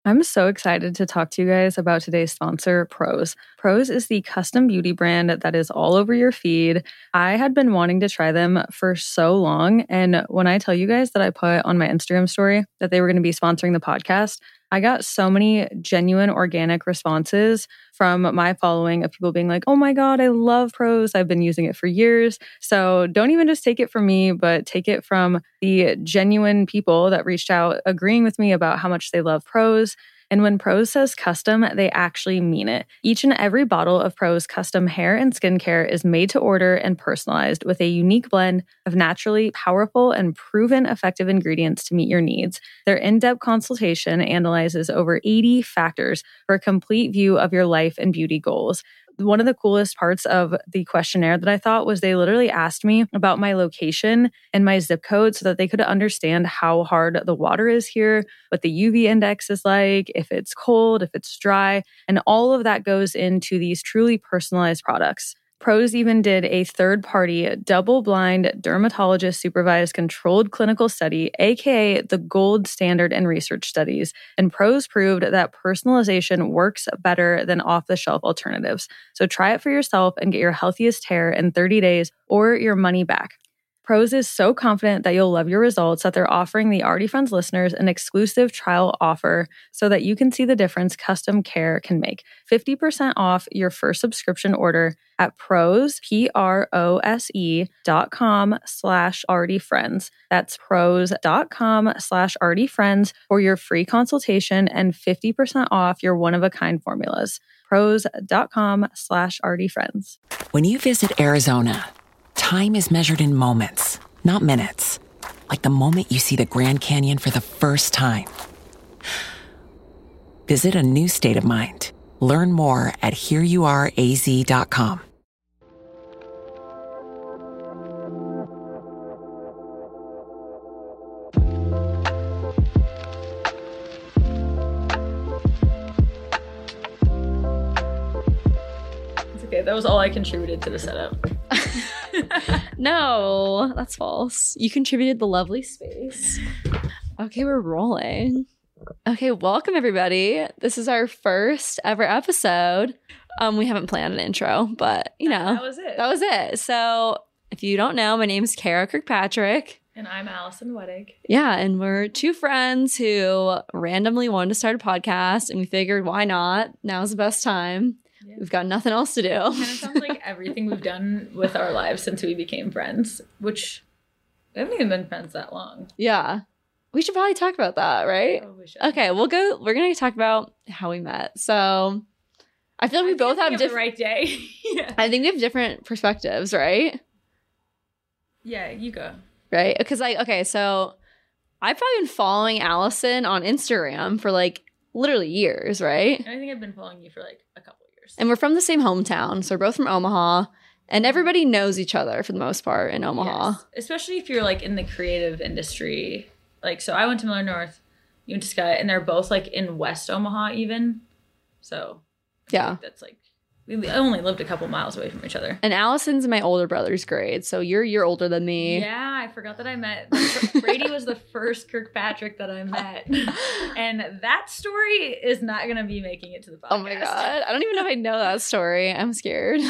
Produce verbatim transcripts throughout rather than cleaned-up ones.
I'm so excited to talk to you guys about today's sponsor, Prose. Prose is the custom beauty brand that is all over your feed. I had been wanting to try them for so long, and when I tell you guys that I put on my Instagram story that they were going to be sponsoring the podcast, I got so many genuine organic responses from my following of people being like, oh my God, I love Prose. I've been using it for years. So don't even just take it from me, but take it from the genuine people that reached out agreeing with me about how much they love Prose. And when Prose says custom, they actually mean it. Each and every bottle of Prose custom hair and skincare is made to order and personalized with a unique blend of naturally powerful and proven effective ingredients to meet your needs. Their in-depth consultation analyzes over eighty factors for a complete view of your life and beauty goals. One of the coolest parts of the questionnaire that I thought was they literally asked me about my location and my zip code so that they could understand how hard the water is here, what the U V index is like, if it's cold, if it's dry, and all of that goes into these truly personalized products. Prose even did a third-party, double-blind, dermatologist-supervised controlled clinical study, aka the gold standard in research studies, and Prose proved that personalization works better than off-the-shelf alternatives. So try it for yourself and get your healthiest hair in thirty days or your money back. Prose is so confident that you'll love your results that they're offering the Already Friends listeners an exclusive trial offer so that you can see the difference custom care can make. fifty percent off your first subscription order at prose, P-R-O-S-E dot com slash already friends. That's prose dot com slash already friends for your free consultation and fifty percent off your one-of-a-kind formulas. prose dot com slash already friends. When you visit Arizona, time is measured in moments, not minutes. Like the moment you see the Grand Canyon for the first time. Visit a new state of mind. Learn more at here you are a z dot com. It's okay, that was all I contributed to the setup. No, that's false. You contributed the lovely space. Okay, we're rolling. Okay, welcome everybody. This is our first ever episode. Um, we haven't planned an intro, but you know, That was it. That was it. So if you don't know, my name is Kara Kirkpatrick. And I'm Allison Wettig. Yeah, and we're two friends who randomly wanted to start a podcast, and we figured, why not? Now's the best time. Yeah. We've got nothing else to do. Kind of sounds like everything we've done with our lives since we became friends, which we haven't even been friends that long. Yeah. We should probably talk about that, right? Oh, we should. Okay, we'll go. We're going to talk about how we met. So I feel like we I both think have of different. the right day. Yeah. I think we have different perspectives, right? Yeah, you go. Right? Because, like, okay, so I've probably been following Allison on Instagram for like literally years, right? And I think I've been following you for like a couple years. And we're from the same hometown. So we're both from Omaha. And everybody knows each other for the most part in Omaha. Yes. Especially if you're like in the creative industry. Like, so I went to Miller North, you went to Scott, and they're both like in West Omaha even. So yeah, like that's like, we only lived a couple miles away from each other. And Allison's in my older brother's grade. So you're you're older than me. Yeah, I forgot that I met. Brady was the first Kirkpatrick that I met. And that story is not going to be making it to the podcast. Oh my God. I don't even know if I know that story. I'm scared.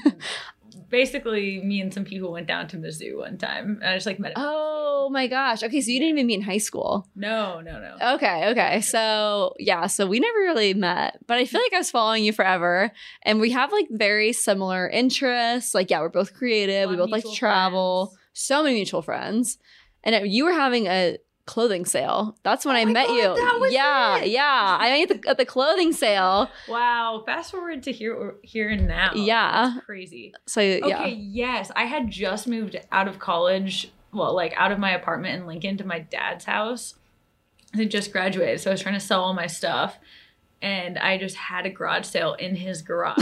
Basically, me and some people went down to Mizzou one time, and I just like met him. Oh my gosh. Okay, so you didn't even meet in high school. No, no, no. Okay, okay. So yeah, so we never really met, but I feel like I was following you forever, and we have like very similar interests. Like, yeah, we're both creative. We both like to travel. Friends. So many mutual friends, and it, you were having a clothing sale. That's when oh I met God, you. That was yeah, it. yeah. I met at the, at the clothing sale. Wow. Fast forward to here, here and now. Yeah. That's crazy. So Okay, yeah. yes. I had just moved out of college, well, like out of my apartment in Lincoln to my dad's house. I had just graduated, so I was trying to sell all my stuff. And I just had a garage sale in his garage.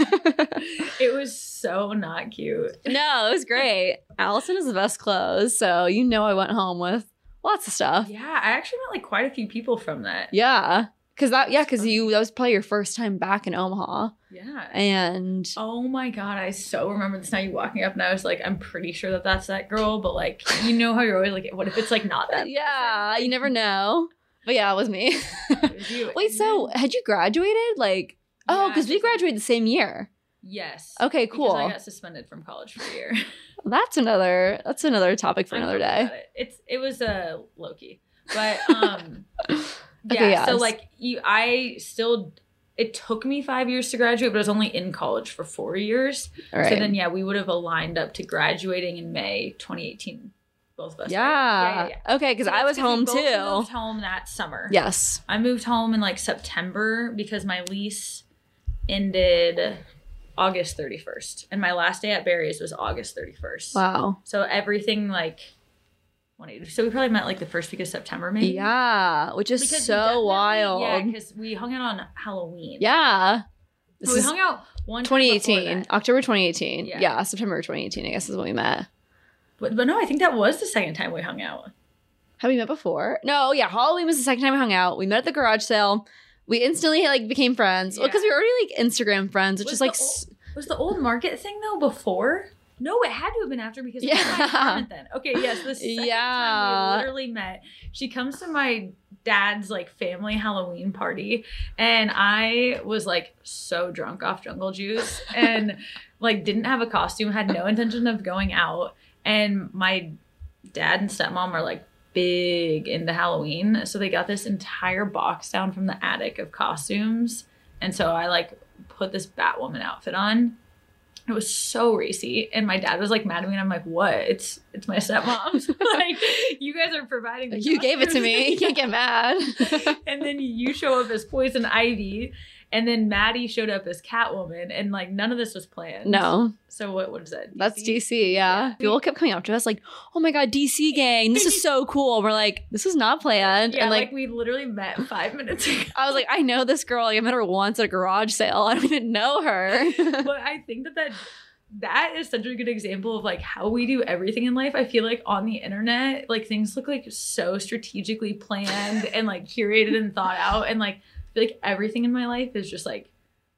It was so not cute. No, it was great. Allison has the best clothes, so you know I went home with lots of stuff. Yeah, I actually met like quite a few people from that. Yeah. Cause that, yeah, cause you, that was probably your first time back in Omaha. Yeah. And oh my God, I so remember this night you walking up and I was like, I'm pretty sure that that's that girl, but like, you know how you're always like, what if it's like not that? yeah, person? you never know. But yeah, it was me. It was you. Wait, And so then- had you graduated? Like, oh, Yeah, because we just- graduated the same year. Yes. Okay, cool. Because I got suspended from college for a year. That's another. That's another topic for I another know day. about It. It's it was a uh, Loki, but um, yeah. Okay, yes. So like you, I still. It took me five years to graduate, but I was only in college for four years. All right. So then, yeah, we would have aligned up to graduating in May twenty eighteen. Both of us. yeah. right? yeah, yeah, yeah. Okay, because So I that's was 'cause we home both too. Moved home that summer. Yes. I moved home in like September because my lease ended August thirty-first, and my last day at Barry's was August thirty-first. Wow. So everything like one eighty. So we probably met like the first week of September, maybe. Yeah, which is Because we so definitely- wild. Yeah, because we hung out on Halloween. Yeah. This So we is hung out one time twenty before eighteen, that. October twenty eighteen. Yeah. Yeah. September twenty eighteen, I guess is when we met. But, but no, I think that was the second time we hung out. Have we met before? No, yeah, Halloween was the second time we hung out. We met at the garage sale. We instantly like became friends. Well, Yeah. because we were already like Instagram friends, which Was is like the s- Was the old market thing though before? No, it had to have been after because Yeah. it was my apartment then. Okay, yes, the second Yeah. time we literally met. She comes to my dad's like family Halloween party, and I was like so drunk off jungle juice and like didn't have a costume, had no intention of going out, and my dad and stepmom are like big into Halloween, so they got this entire box down from the attic of costumes, and so I like put this Batwoman outfit on. It was so racy, and my dad was like mad at me, and I'm like, "What? It's it's my stepmom's. Like, you guys are providing. The you gave it to me. You can't get mad. And then you show up as Poison Ivy, and then Maddie showed up as Catwoman, and like none of this was planned. No, So what? What is that? that's D C. Yeah. Yeah. People kept coming up to us like, "Oh my god, D C gang, this is so cool." We're like, "This is not planned." Yeah, and like, like, we literally met five minutes ago. I was like, "I know this girl. Like, I met her once at a garage sale. I don't even know her." But I think that that that is such a good example of like how we do everything in life. I feel like on the internet, like things look like so strategically planned and like curated and thought out, and like I feel like everything in my life is just like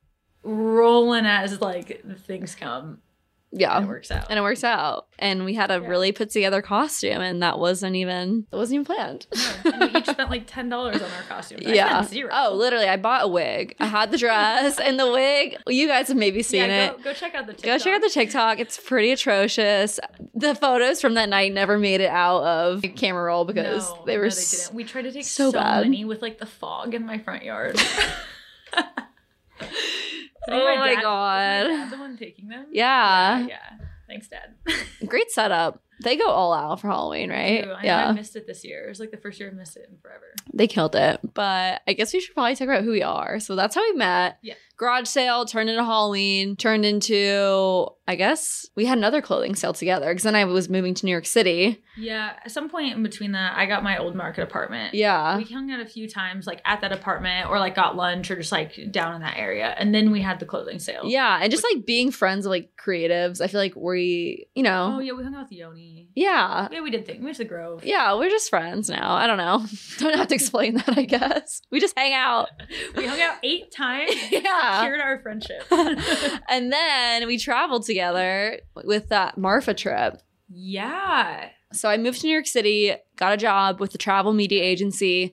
rolling as like the things come. Yeah. And it works out. And it works out. And we had a Yeah. really put together costume, and that wasn't even that wasn't even planned. No, and we each spent like ten dollars on our costumes. I yeah. spent zero. Oh, literally, I bought a wig. I had the dress and the wig. You guys have maybe seen yeah, it. go, go check out the TikTok. Go check out the TikTok. It's pretty atrocious. The photos from that night never made it out of camera roll because No, they were no, they s- didn't. We tried to take so so, bad. many with like the fog in my front yard. I think Oh my dad- God. Was my dad the one taking them? Yeah. Yeah. yeah. Thanks, Dad. Great setup. They go all out for Halloween, right? Ew, I know Yeah. I missed it this year. It was like the first year I've missed it in forever. They killed it. But I guess we should probably talk about who we are. So that's how we met. Yeah. Garage sale turned into Halloween, turned into, I guess, we had another clothing sale together because then I was moving to New York City. Yeah. At some point in between that, I got my old market apartment. Yeah. We hung out a few times, like at that apartment, or like got lunch, or just like down in that area. And then we had the clothing sale. Yeah. And just like being friends with like creatives, I feel like we, you know, Oh yeah, we hung out with Yoni. yeah. Yeah, we did things. We went to the Grove. Yeah, we're just friends now. I don't know. Don't have to explain that, I guess. We just hang out. We hung out eight times. Yeah. Secured our friendship. And then we traveled together with that Marfa trip. Yeah. So I moved to New York City, got a job with the travel media agency,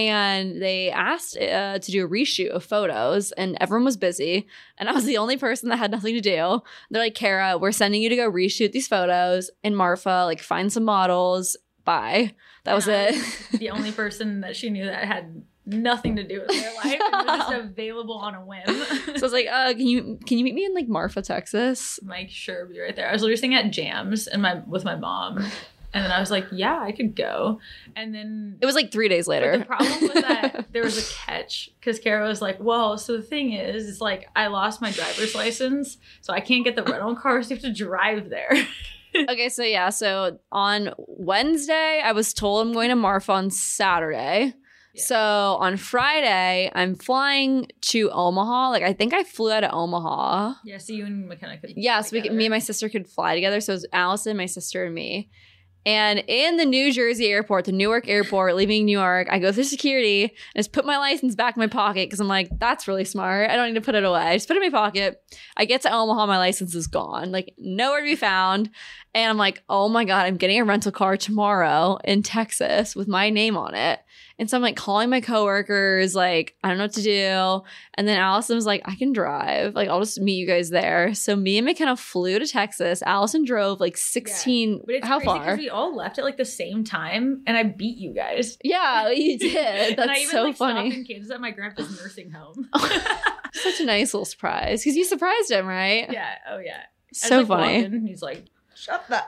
and they asked uh, to do a reshoot of photos, and everyone was busy, and I was the only person that had nothing to do. They're like, Kara, we're sending you to go reshoot these photos in Marfa, like find some models, bye. That was And I it. The only person that she knew that had nothing to do with their life and was just available on a whim. So I was like, uh, can you can you meet me in like Marfa, Texas? Mike, sure, be right there. I was literally sitting at Jams and my with my mom. And then I was like, yeah, I could go. And then It was like three days but later. the problem was that there was a catch because Kara was like, well, so the thing is, is like I lost my driver's license, so I can't get the rental car, so you have to drive there. Okay, so yeah, so on Wednesday, I was told I'm going to Marfa on Saturday. Yeah. So on Friday, I'm flying to Omaha. Like, I think I flew out of Omaha. Yeah, so you and McKenna could Yeah, so we could, me and my sister could fly together. So it was Allison, my sister, and me. And in the New Jersey airport, the Newark airport, leaving New York, I go through security and just put my license back in my pocket because I'm like, that's really smart. I don't need to put it away. I just put it in my pocket. I get to Omaha, my license is gone, like nowhere to be found. And I'm like, oh my God, I'm getting a rental car tomorrow in Texas with my name on it. And so I'm like calling my coworkers, like, I don't know what to do. And then Allison was like, I can drive. Like, I'll just meet you guys there. So me and McKenna flew to Texas. Allison drove like sixteen. Yeah. But it's how crazy far? because we all left at like the same time and I beat you guys. Yeah, you did. That's and I even, so like, funny. stopped in Kansas at my grandpa's nursing home. Such a nice little surprise because you surprised him, right? Yeah. Oh, yeah. So I just, like, funny. walked in and he's like, shut the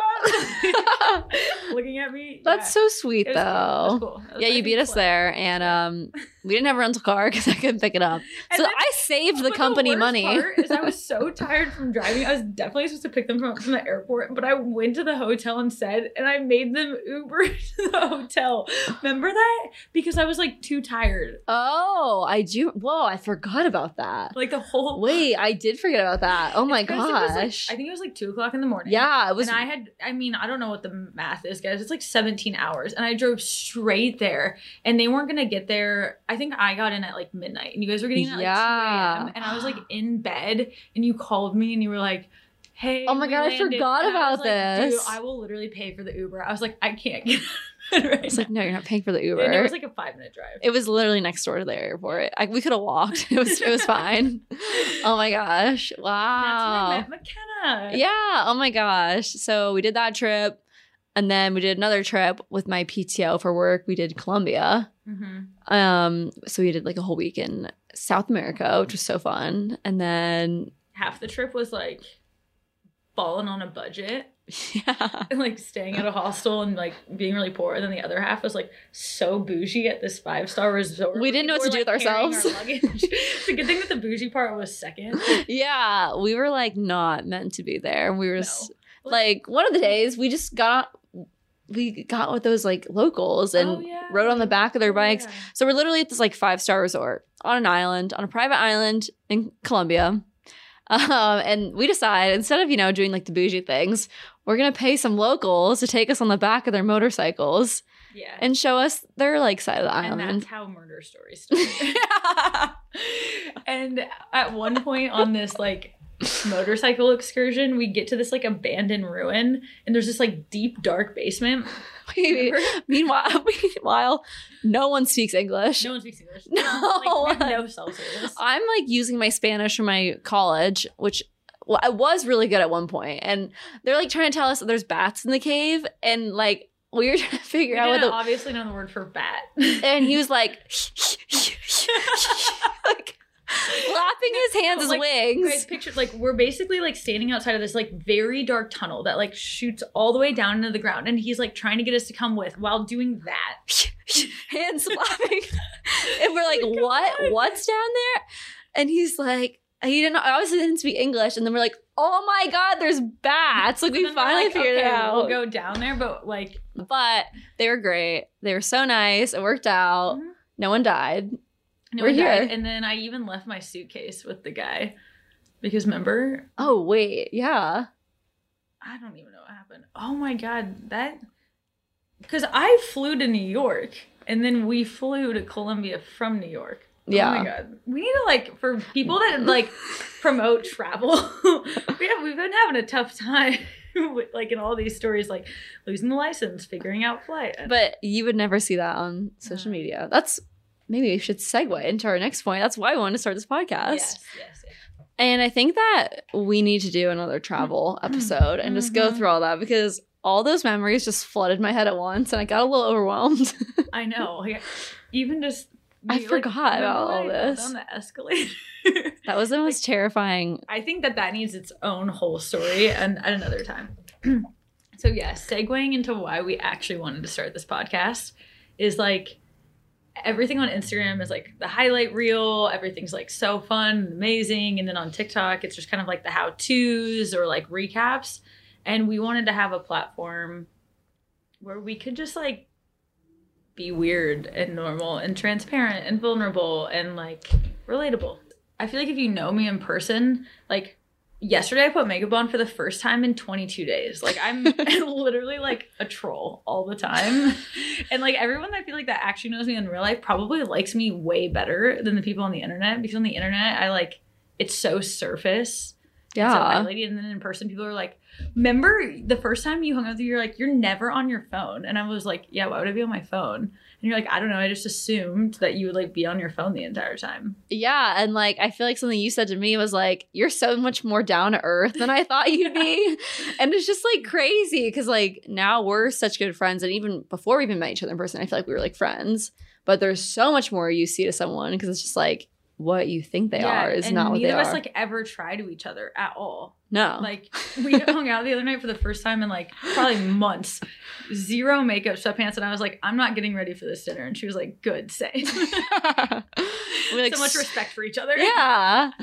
F up. Looking at me. That's yeah. so sweet, It was though. cool. It was cool. It was Yeah, you nice beat and us slow. there, and um, we didn't have a rental car because I couldn't pick it up. And So then- I saved the But company worst money. Part is I was so tired from driving. I was definitely supposed to pick them from, from the airport, but I went to the hotel instead, and I made them Uber to the hotel. Remember that? Because I was like too tired. Oh, I do. Whoa, I forgot about that. Like the whole Wait, I did forget about that. Oh my It's 'cause it was, like- gosh. I think it was like two o'clock in the morning. Yeah, it was. And I had, I mean, I don't know what the math is, guys. It's like seventeen hours. And I drove straight there. And they weren't going to get there. I think I got in at like midnight. And you guys were getting in at like Yeah. two a.m. And I was like in bed. And you called me and you were like, hey. Oh my we God, I landed. forgot And I was about like, this. Dude, I will literally pay for the Uber. I was like, I can't get out of bed right It's like, now. no, you're not paying for the Uber. And it was like a five minute drive. It was literally next door to the airport. I, we could have walked. It was it was fine. Oh my gosh. Wow. That's when I met McKenna. Yeah. Oh my gosh. So we did that trip. And then we did another trip with my P T O for work. We did Colombia. Mm-hmm. Um, so we did like a whole week in South America, which was so fun. And then Half the trip was like balling on a budget. yeah. And like staying at a hostel and like being really poor. And then the other half was like so bougie at this five star resort. We didn't know what to People do were, with like, carrying ourselves. our luggage. It's a good thing that the bougie part was second. Yeah. We were like not meant to be there. We were No. s- like one of the days we just got we got with those like locals and Oh, yeah. rode on the back of their Oh, bikes. yeah. So we're literally at this like five star resort on an island, on a private island in Colombia. Um, and we decided instead of, you know, doing like the bougie things, we're going to pay some locals to take us on the back of their motorcycles Yeah. and show us their like side of the And island. that's how murder stories started. And at one point on this like motorcycle excursion, we get to this like abandoned ruin and there's this like deep dark basement. Remember? meanwhile, meanwhile, no one speaks English. No one speaks English. No like, we have one. no cell service. I'm like using my Spanish from my college, which well, I was really good at one point, and they're like trying to tell us that there's bats in the cave, and like we were trying to figure We out what didn't the obviously know the word for bat. and he was like, like flapping his hands as Like, wings. Guys, picture like we're basically like standing outside of this like very dark tunnel that like shoots all the way down into the ground, and he's like trying to get us to come with while doing that. Hands flapping, and we're like, Oh my what? God. What's down there? And he's like, he didn't obviously didn't speak English, and then we're like, oh my God, there's bats! Like we And then we're finally like, figured it okay, out. We'll go down there, but like But they were great. They were so nice. It worked out. Mhm. No one died. no We're one died. here. And then I even left my suitcase with the guy because remember, Oh, wait. Yeah. I don't even know what happened. Oh my God, that because I flew to New York and then we flew to Colombia from New York. Yeah. Oh my God. We need to like for people that like promote travel. we have we've been having a tough time with, like in all these stories, like losing the license, figuring out flight. But you would never see that on social No. media. That's maybe we should segue into our next point. That's why I wanted to start this podcast. yes, yes, yes. And I think that we need to do another travel episode and just go Mhm. through all that because all those memories just flooded my head at once and I got a little overwhelmed. I know. Like, even just I like, forgot remember about when all I fell this. down the escalator. That was the most terrifying. I think that that needs its own whole story and at another time. So yeah, segueing into why we actually wanted to start this podcast is like everything on Instagram is like the highlight reel. Everything's like so fun and amazing. And then on TikTok, it's just kind of like the how-tos or like recaps. And we wanted to have a platform where we could just like be weird and normal and transparent and vulnerable and like relatable. I feel like if you know me in person, like yesterday I put makeup on for the first time in twenty-two days. Like I'm literally like a troll all the time. And like everyone I feel like that actually knows me in real life probably likes me way better than the people on the internet, because on the internet I like it's so surface. Yeah. So highlighted, and then in person people are like, remember the first time you hung out with me, you're like, you're never on your phone. And I was like, yeah, why would I be on my phone? And you're like, I don't know. I just assumed that you would like be on your phone the entire time. Yeah. And like, I feel like something you said to me was like, you're so much more down to earth than I thought you'd be. And it's just like crazy because like now we're such good friends. And even before we even met each other in person, I feel like we were like friends. But there's so much more you see to someone because it's just like what you think they Yeah, are is and not what they neither of us are. like ever try to each other at all. No. Like we hung out the other night for the first time in like probably months. Zero makeup, sweatpants, and I was like, I'm not getting ready for this dinner. And she was like, good, same. we like so much respect for each other. Yeah.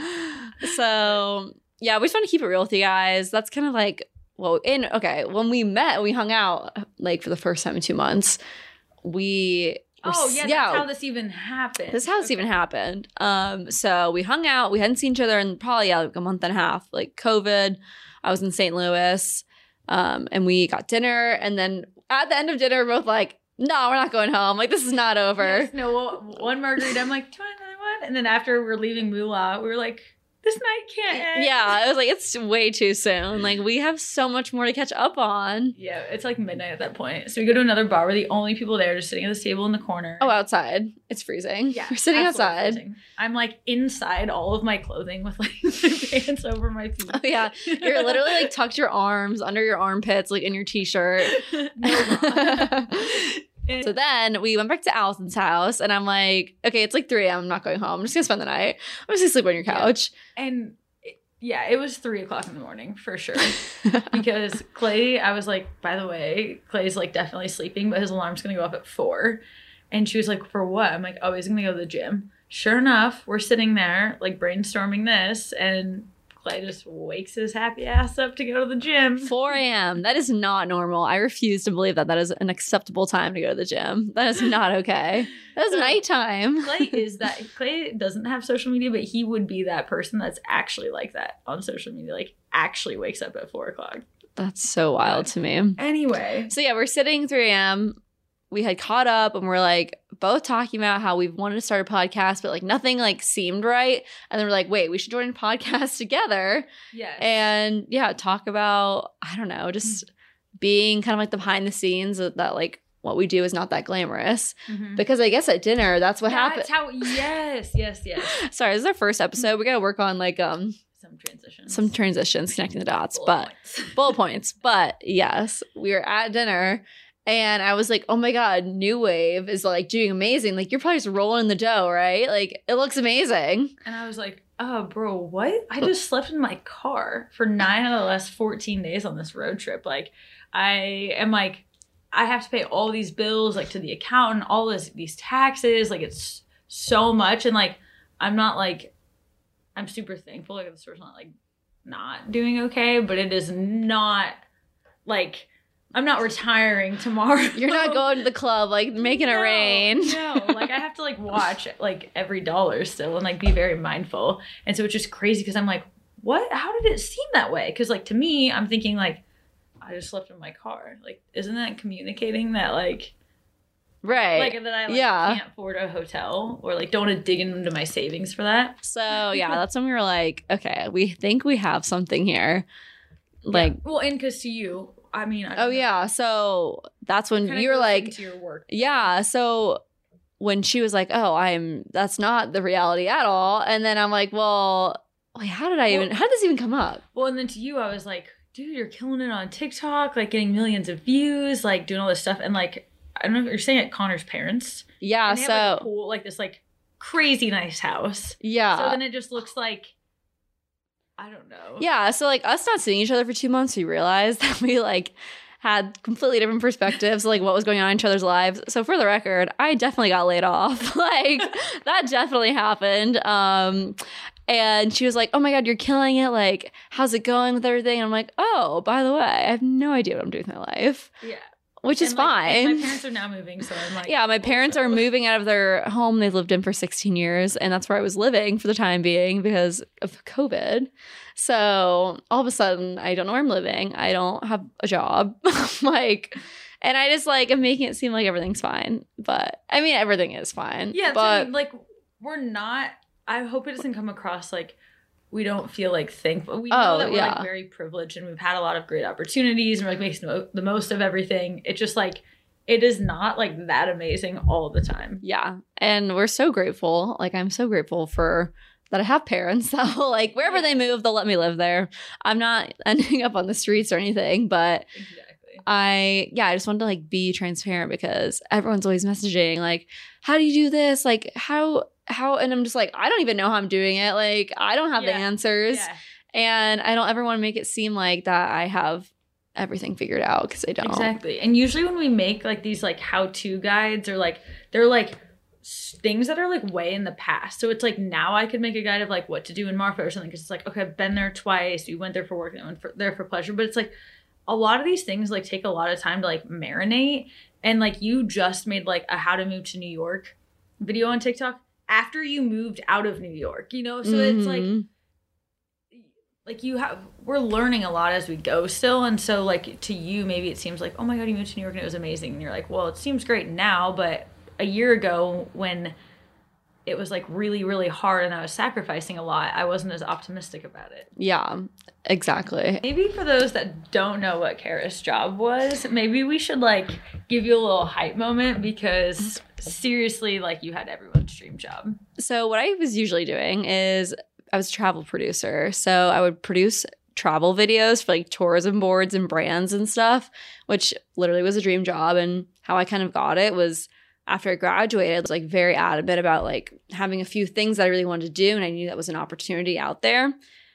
So yeah, we just want to keep it real with you guys. That's kind of like well, in okay, when we met, we hung out like for the first time in two months. We were, Oh yeah, that's yeah, how this even happened. This is how this Okay. even happened. Um, so we hung out. We hadn't seen each other in probably yeah, like a month and a half. Like COVID, I was in Saint Louis, um, and we got dinner. And then at the end of dinner, we're both like, "No, we're not going home. Like this is not over." Yes, no, one margarita. I'm like, do you want another one? And then after we're leaving Moolah, we were like, this night can't end. Yeah, it was like it's way too soon. Like we have so much more to catch up on. Yeah, it's like midnight at that point. So we go to another bar. We're the only people there, just sitting at this table in the corner. Oh, outside. It's freezing. Yeah, We're sitting absolutely outside. freezing. I'm like inside all of my clothing with like my pants over my feet. Oh yeah, you're literally like tucked your arms under your armpits, like in your t-shirt. No bra. And- So then we went back to Allison's house, and I'm like, okay, it's like three a.m. I'm not going home. I'm just gonna spend the night. I'm just gonna sleep on your couch. and it- yeah, it was three o'clock in the morning for sure. Because Clay, I was like, by the way, Clay's like definitely sleeping, but his alarm's gonna go up at four. And she was like, for what? I'm like, oh, he's gonna go to the gym. Sure enough, we're sitting there like brainstorming this, and Clay just wakes his happy ass up to go to the gym. four a.m. That is not normal. I refuse to believe that that is an acceptable time to go to the gym. That is not okay. That is So- nighttime. Clay is that Clay doesn't have social media, but he would be that person that's actually like that on social media, like actually wakes up at four o'clock. That's so wild to me. Anyway, So yeah, we're sitting three a.m. We had caught up and we're like both talking about how we've wanted to start a podcast, but like nothing like seemed right. And then we're like, wait, we should join a podcast together yes. and yeah, talk about, I don't know, just being kind of like the behind the scenes of that like what we do is not that glamorous. Mhm. Because I guess at dinner, that's what That's happened. how. Yes, yes, yes. Sorry, this is our first episode. We got to work on like um Some transitions. some transitions, connecting the dots, Bullet but points. bullet points. But yes, we were at dinner and I was like, oh my God, New Wave is like doing amazing. Like you're probably just rolling in the dough, right? Like it looks amazing. And I was like, oh, bro, what? I just slept in my car for nine out of the last fourteen days on this road trip. Like, I am like, I have to pay all these bills, like to the accountant, all this, these taxes. Like, it's so much. And like, I'm not like, I'm super thankful. Like, the store's not like not doing okay, but it is not like, I'm not retiring tomorrow. You're not going to the club, like making it No, rain. No, like I have to like watch like every dollar still and like be very mindful. And so it's just crazy because I'm like, what? How did it seem that way? Because like to me, I'm thinking like, I just slept in my car. Like, isn't that communicating that like, Right. like that I like Yeah. can't afford a hotel or like don't want to dig into my savings for that? So yeah, that's when we were like, okay, we think we have something here. Like, Yeah. Well, and because to you, I mean, I don't oh know. yeah. So that's when Kinda you were goes like, into your work. yeah. So when she was like, oh, I'm, that's not the reality at all. And then I'm like, well, wait, how did I even, Well- how did this even come up? Well, and then to you, I was like, dude, you're killing it on TikTok, like getting millions of views, like doing all this stuff. And like, I don't know if you're saying at Connor's parents. Yeah. And they So, have like a pool, like this like crazy nice house. yeah. So then it just looks like, I don't know. Yeah, so like us not seeing each other for two months, we realized that we like had completely different perspectives, like what was going on in each other's lives. So for the record, I definitely got laid off. Like that definitely happened. Um, and she was like, "Oh my God, you're killing it! Like, how's it going with everything?" And I'm like, "Oh, by the way, I have no idea what I'm doing with my life," Yeah. which is And, like, and fine. my parents are now moving, so I'm like, Yeah, my parents are also- moving out of their home they've lived in for sixteen years, and that's where I was living for the time being because of COVID. So all of a sudden, I don't know where I'm living. I don't have a job. like, and I just like am making it seem like everything's fine. But I mean, everything is fine. Yeah, but I but mean, like we're not. I hope it doesn't come across like we don't feel like thankful. We know Oh, that we're yeah. like very privileged and we've had a lot of great opportunities and we're like making the mo- the most of everything. It's just like it is not like that amazing all the time. Yeah. And we're so grateful. Like, I'm so grateful for that I have parents that will, like, wherever yeah. they move, they'll let me live there. I'm not ending up on the streets or anything, but exactly. I, yeah, I just wanted to, like, be transparent because everyone's always messaging, like, how do you do this? Like, how, how, and I'm just like, I don't even know how I'm doing it. Like, I don't have yeah. the answers. Yeah. And I don't ever want to make it seem like that I have everything figured out because I don't. Exactly. And usually when we make like these like how-to guides or like they're like s- things that are like way in the past. So it's like now I could make a guide of like what to do in Marfa or something because it's like, okay, I've been there twice. You went there for work and went for, there for pleasure. But it's like a lot of these things like take a lot of time to like marinate. And like you just made like a how to move to New York video on TikTok after you moved out of New York, you know? So mm-hmm. it's like like you have, we're learning a lot as we go still. And so like to you, maybe it seems like, oh my God, you moved to New York and it was amazing. And you're like, well, it seems great now. But a year ago when it was like really, really hard and I was sacrificing a lot, I wasn't as optimistic about it. Yeah, exactly. Maybe for those that don't know what Kara's job was, maybe we should like give you a little hype moment because seriously, like you had everyone's dream job. So what I was usually doing is I was a travel producer. So I would produce travel videos for like tourism boards and brands and stuff, which literally was a dream job. And how I kind of got it was after I graduated, I was like very adamant about like having a few things that I really wanted to do. And I knew that was an opportunity out there.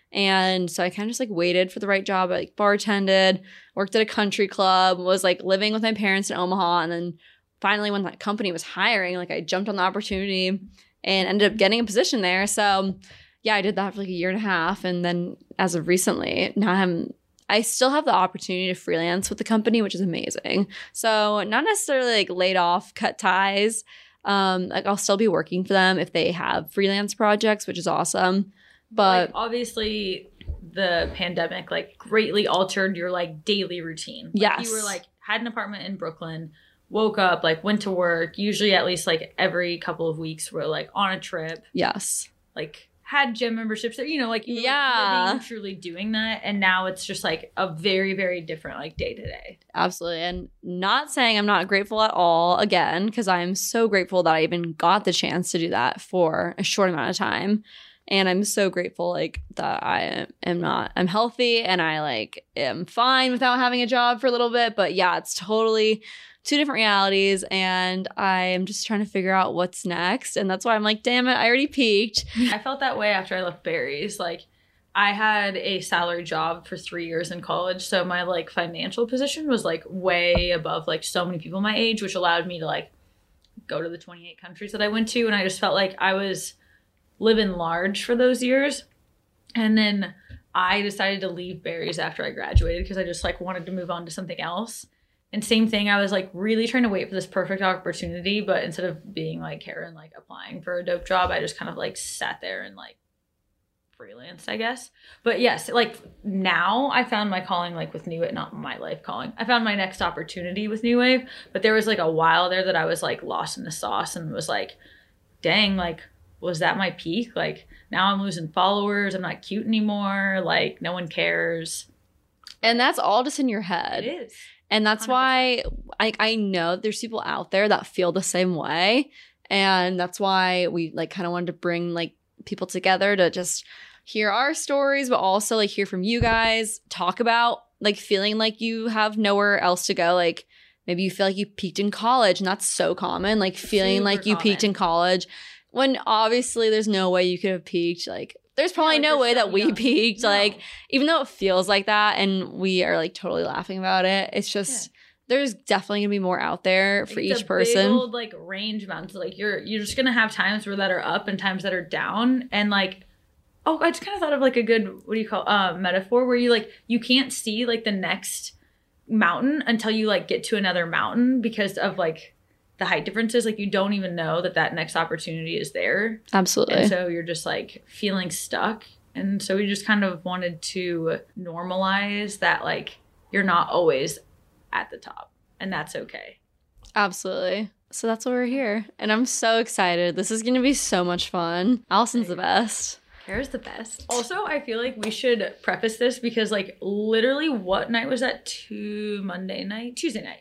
And so I kind of just like waited for the right job. I like bartended, worked at a country club, was like living with my parents in Omaha. And then finally when that company was hiring, like I jumped on the opportunity and ended up getting a position there. So yeah, I did that for like a year and a half. And then as of recently, now I'm, I still have the opportunity to freelance with the company, which is amazing. So not necessarily like laid off, cut ties. Um, like I'll still be working for them if they have freelance projects, which is awesome. But like, obviously the pandemic like greatly altered your like daily routine. Like, yes. You were like, had an apartment in Brooklyn, woke up, like went to work, usually at least like every couple of weeks we're like on a trip. Yes. Like had gym memberships, you know, like you were yeah. like, truly doing that. And now it's just like a very, very different like day to day. Absolutely. And not saying I'm not grateful at all, again, because I'm so grateful that I even got the chance to do that for a short amount of time. And I'm so grateful like that I am not, I'm healthy and I like am fine without having a job for a little bit. But yeah, it's totally two different realities and I'm just trying to figure out what's next. And that's why I'm like, damn it, I already peaked. I felt that way after I left Barry's. Like I had a salary job for three years in college. So my like financial position was like way above like so many people my age, which allowed me to like go to the twenty-eight countries that I went to. And I just felt like I was living large for those years. And then I decided to leave Barry's after I graduated because I just like wanted to move on to something else. And same thing, I was like really trying to wait for this perfect opportunity, but instead of being like Karen, like applying for a dope job, I just kind of like sat there and like freelanced, I guess. But yes, like now I found my calling like with New Wave, not my life calling. I found my next opportunity with New Wave, but there was like a while there that I was like lost in the sauce and was like, dang, like, was that my peak? Like now I'm losing followers. I'm not cute anymore. Like no one cares. And that's all just in your head. It is. And that's one hundred percent why I, I know there's people out there that feel the same way. And that's why we like kind of wanted to bring like people together to just hear our stories, but also like hear from you guys, talk about like feeling like you have nowhere else to go. Like maybe you feel like you peaked in college and that's so common. Like feeling Super like you common. peaked in college when obviously there's no way you could have peaked. Like there's probably Yeah, like no way so that we young. peaked. No. Like even though it feels like that and we are like totally laughing about it, it's just Yeah. there's definitely gonna be more out there for It's each a person. Big old like range amounts. Like you're you're just gonna have times where that are up and times that are down. And like, oh, I just kind of thought of like a good what do you call uh metaphor where you like you can't see like the next mountain until you like get to another mountain because of like the height differences. Like you don't even know that that next opportunity is there. Absolutely. And so you're just like feeling stuck. And so we just kind of wanted to normalize that like you're not always at the top and that's okay. Absolutely. So that's why we're here. And I'm so excited. This is going to be so much fun. Allison's the best. Kara's the best. Also, I feel like we should preface this because like literally what night was that? Two Monday night? Tuesday night.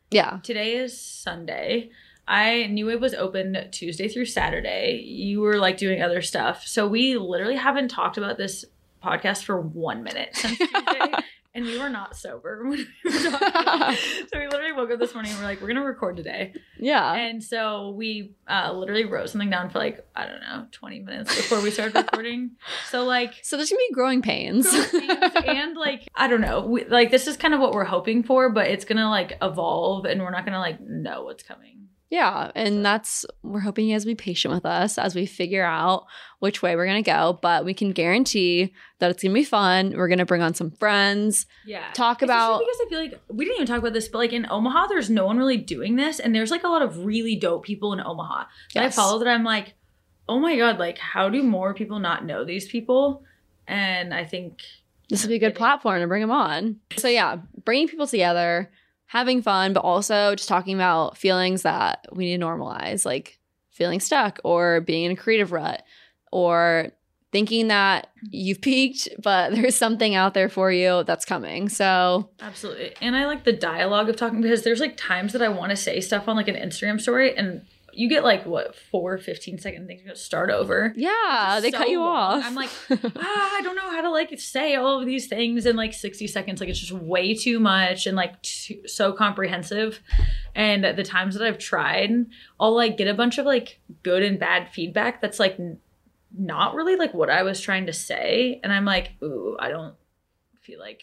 Yeah. Today is Sunday. I knew it was open Tuesday through Saturday. You were like doing other stuff. So we literally haven't talked about this podcast for one minute since Tuesday. And we were not sober when we were talking. So we literally woke up this morning and we're like, we're going to record today. Yeah. And so we uh, literally wrote something down for like, I don't know, twenty minutes before we started recording. So like. So there's going to be growing pains. growing pains and like, I don't know. We, like this is kind of what we're hoping for, but it's going to like evolve and we're not going to like know what's coming. Yeah, and that's, we're hoping you guys will be patient with us as we figure out which way we're going to go. But we can guarantee that it's going to be fun. We're going to bring on some friends. Yeah. Talk Especially about. because I feel like, we didn't even talk about this, but like in Omaha, there's no one really doing this. And there's like a lot of really dope people in Omaha that Yes. I follow that I'm like, oh my God, like how do more people not know these people? And I think. This would be a good platform to bring them on. So yeah, bringing people together, having fun, but also just talking about feelings that we need to normalize, like feeling stuck or being in a creative rut or thinking that you've peaked, but there's something out there for you that's coming. So Absolutely. And I like the dialogue of talking because there's like times that I want to say stuff on like an Instagram story and you get like what four fifteen second things to start over. yeah, they So cut you long. off. I'm like, ah, I don't know how to like say all of these things in like sixty seconds. Like it's just way too much and like too, so comprehensive. And the times that I've tried, I'll like get a bunch of like good and bad feedback that's like n- not really like what I was trying to say. And I'm like, ooh, I don't feel like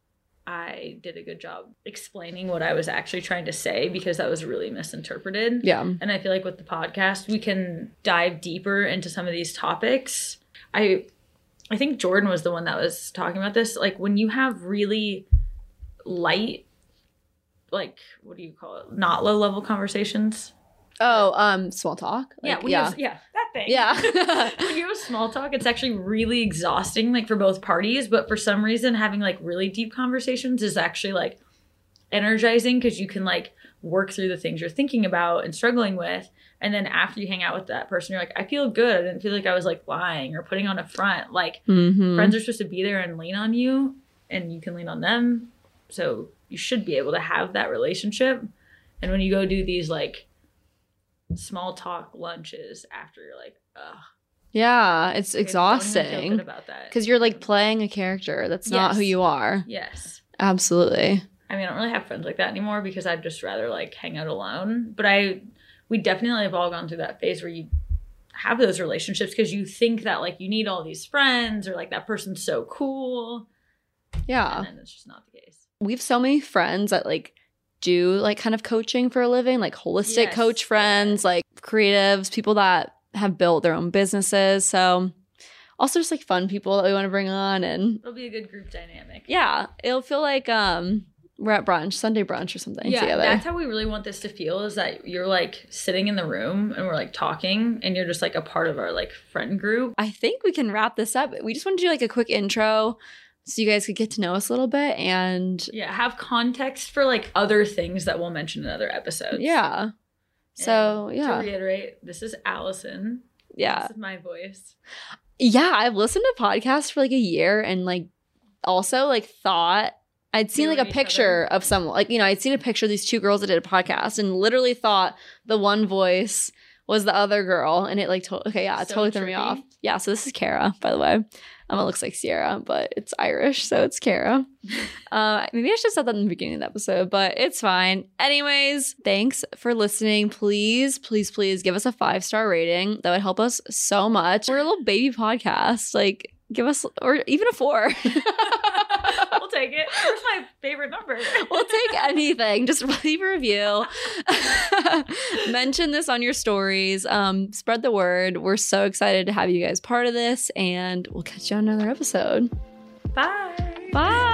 I did a good job explaining what I was actually trying to say because that was really misinterpreted. yeah. And I feel like with the podcast, we can dive deeper into some of these topics. I I think Jordan was the one that was talking about this. Like when you have really light, like, what do you call it? Not low level conversations. Oh, um, small talk. Yeah, Like, when you yeah. have, yeah, that thing. Yeah. When you have small talk, it's actually really exhausting, like for both parties. But for some reason, having like really deep conversations is actually like energizing because you can like work through the things you're thinking about and struggling with. And then after you hang out with that person, you're like, I feel good. I didn't feel like I was like lying or putting on a front. Like Mhm. friends are supposed to be there and lean on you, and you can lean on them. So you should be able to have that relationship. And when you go do these like small talk lunches after, you're like, ugh. Yeah, it's Okay, don't even feel exhausting good about that. because you're like playing a character that's not Yes. who you are. Yes. Absolutely. I mean, I don't really have friends like that anymore because I'd just rather like hang out alone. But I, we definitely have all gone through that phase where you have those relationships because you think that like you need all these friends or like that person's so cool. Yeah. And then it's just not the case. We have so many friends that like do like kind of coaching for a living, like holistic Yes. coach friends, like creatives, people that have built their own businesses. So also just like fun people that we want to bring on. And It'll be a good group dynamic. yeah, it'll feel like um we're at brunch, Sunday brunch or something Yeah, together. that's how we really want this to feel is that you're like sitting in the room and we're like talking and you're just like a part of our like friend group. I think we can wrap this up. We just want to do like a quick intro so you guys could get to know us a little bit. And Yeah, have context for like other things that we'll mention in other episodes. yeah. So And yeah. To reiterate, this is Allison. Yeah. This is my voice. Yeah, I've listened to podcasts for like a year and like also like thought I'd seen like Knowing a each picture other. of someone, like, you know, I'd seen a picture of these two girls that did a podcast and literally thought the one voice was the other girl. And it like, to- okay, yeah, it So totally threw me trippy. off. Yeah, so this is Kara, by the way. Um, it looks like Sierra, but it's Irish, so it's Kara. uh, maybe I should have said that in the beginning of the episode, but it's fine. Anyways, thanks for listening. Please, please, please give us a five-star rating. That would help us so much. We're a little baby podcast. Like, give us, or even a four. We'll take it. Where's my favorite number? We'll take anything. Just leave a review. Mention this on your stories. Um, spread the word. We're so excited to have you guys part of this, and we'll catch you on another episode. Bye. Bye.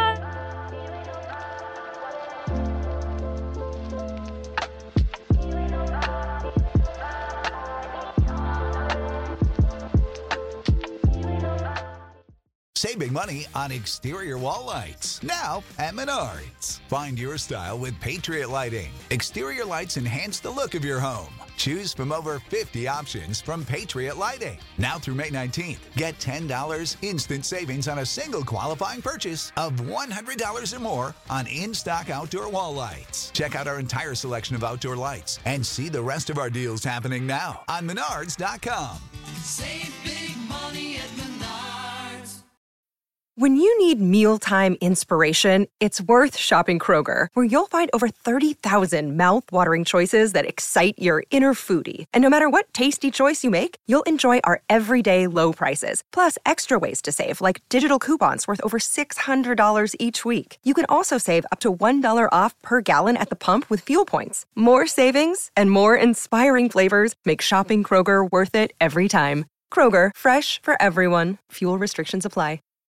Saving money on exterior wall lights. Now at Menards. Find your style with Patriot Lighting. Exterior lights enhance the look of your home. Choose from over fifty options from Patriot Lighting. Now through May nineteenth, get ten dollars instant savings on a single qualifying purchase of one hundred dollars or more on in-stock outdoor wall lights. Check out our entire selection of outdoor lights and see the rest of our deals happening now on Menards dot com. Save big money at Menards. When you need mealtime inspiration, it's worth shopping Kroger, where you'll find over thirty thousand mouth-watering choices that excite your inner foodie. And no matter what tasty choice you make, you'll enjoy our everyday low prices, plus extra ways to save, like digital coupons worth over six hundred dollars each week. You can also save up to one dollar off per gallon at the pump with fuel points. More savings and more inspiring flavors make shopping Kroger worth it every time. Kroger, fresh for everyone. Fuel restrictions apply.